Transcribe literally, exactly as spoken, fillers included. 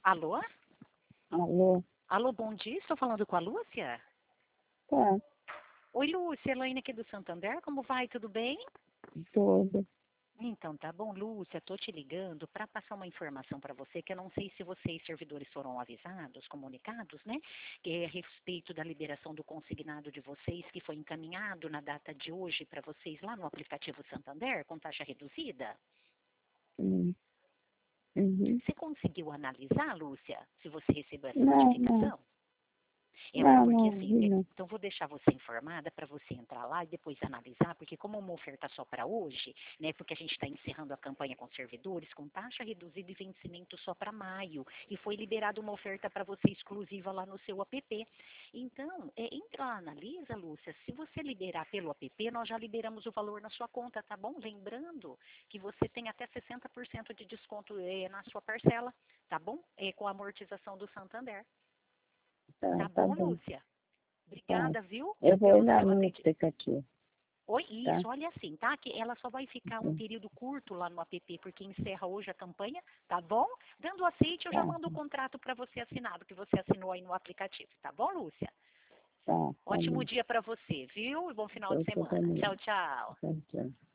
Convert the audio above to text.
Alô? Alô? Alô, bom dia. Estou falando com a Lúcia? Tá, Oi, Lúcia. Elaine aqui do Santander. Como vai? Tudo bem? tudo. Então, tá bom, Lúcia. Estou te ligando para passar uma informação para você que eu não sei se vocês, servidores, foram avisados, comunicados, né? Que é a respeito da liberação do consignado de vocês, que foi encaminhado na data de hoje para vocês lá no aplicativo Santander, com taxa reduzida. Hum, Uhum. Você conseguiu analisar, Lúcia, se você recebeu essa Não, não. notificação? É Não, porque não assim, vi, é, não. então vou deixar você informada para você entrar lá e depois analisar, porque como é uma oferta só para hoje, né? Porque a gente está encerrando a campanha com servidores com taxa reduzida e vencimento só para maio e foi liberada uma oferta para você exclusiva lá no seu app. Então, é, entra lá, analisa, Lúcia. Se você liberar pelo app, nós já liberamos o valor na sua conta, tá bom? Lembrando que você tem até sessenta por cento de desconto é, na sua parcela, tá bom? É, com a amortização do Santander. Tá, Tá tá bom, bom. Lúcia? Tá. Obrigada, viu, Eu vou ir pelo lá seu no atendimento. aplicativo, Oi, tá? isso, olha assim, tá? Que ela só vai ficar um Hum, período curto lá no app, porque encerra hoje a campanha, tá bom? Dando aceite, eu já Tá, mando o contrato para você assinado, que você assinou aí no aplicativo, tá bom, Lúcia? tá, tá Ótimo bom. dia para você, viu? E bom final de Você semana. também. Tchau, tchau. Tchau, tchau.